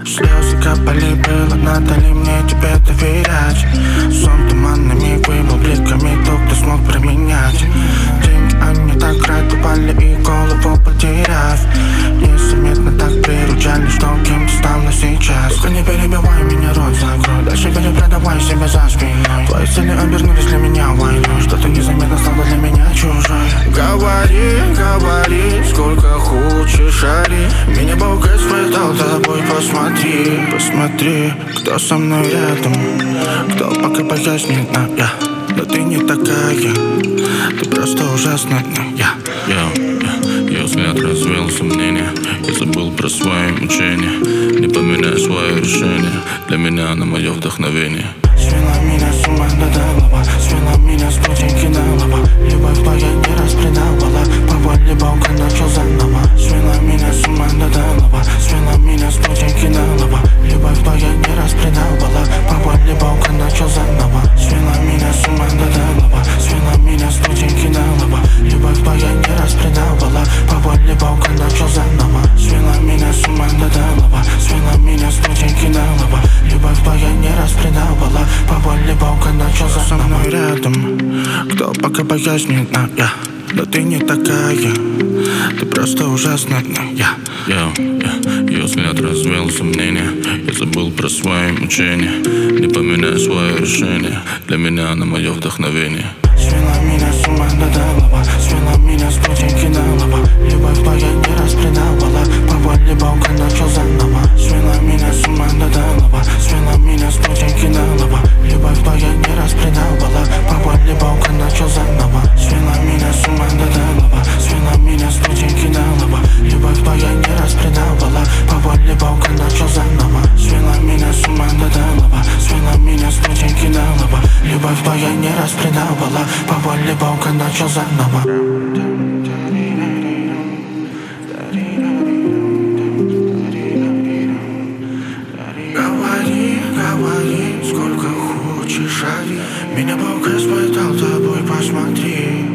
Слезы капали, было надо ли мне тебе доверять? Сон туманный миг выбыл бликами, то, кто смог променять деньги, они так упали и голову потеряв. Незаметно так приручали, что кем ты стала сейчас. Только не перебивай меня, рот закрой. Дальше перепродавай себя за спиной. Твои цели обернулись для меня войной. Что-то незаметно стало для меня чужой. Говори, говори, сколько хочешь, ори. Меня Бог испытал тобой, посмотри, посмотри, кто со мной рядом, кто пока пояснит, но ты не такая, ты просто ужасная. Ее взгляд развеял сомнения. Я забыл про свои мучения. Не поменяй свое решение. Для меня она мое вдохновение. Свела меня с ума до талого, свела меня с пути на лоба. Любовь твоя не распредавала, по воле Бога начал заново. Свела меня с ума до талого, свела меня с пути на лоба. Любовь твоя не распредавала, по воле Бога начал заново. Свела меня с ума до талого, свела меня с пути на лоба. Любовь твоя не распредавала, по воле Бога начал заново. Свела меня с ума до талого, свела меня с пути на лоба. Любовь твоя не распредавала, по воле Бога начал заново. Со мной рядом, кто пока пояснит, но ты не такая, ты просто ужасная. Ее взгляд развеял сомнения. Я забыл про свои мучения. Не поменяй свое решение. Для меня она мое вдохновение. Свела меня с ума до талого, свела меня с пути на лоба. Любовь твоя не распредавала, по воле Бога начал заново. Свела меня с ума до талого, свела меня с пути на лоба. Любовь твоя не распредавала, по воле Бога начал заново. Свела меня с ума до талого, свела меня с пути на лоба. Любовь твоя не распредавала, по воле Бога начал заново. Свела меня с ума до талого, свела меня с пути на лоба. Любовь твоя не распредавала, по воле Бога начал заново. Говори, говори, сколько хочешь, ори. Меня Бог испытал тобой, посмотри.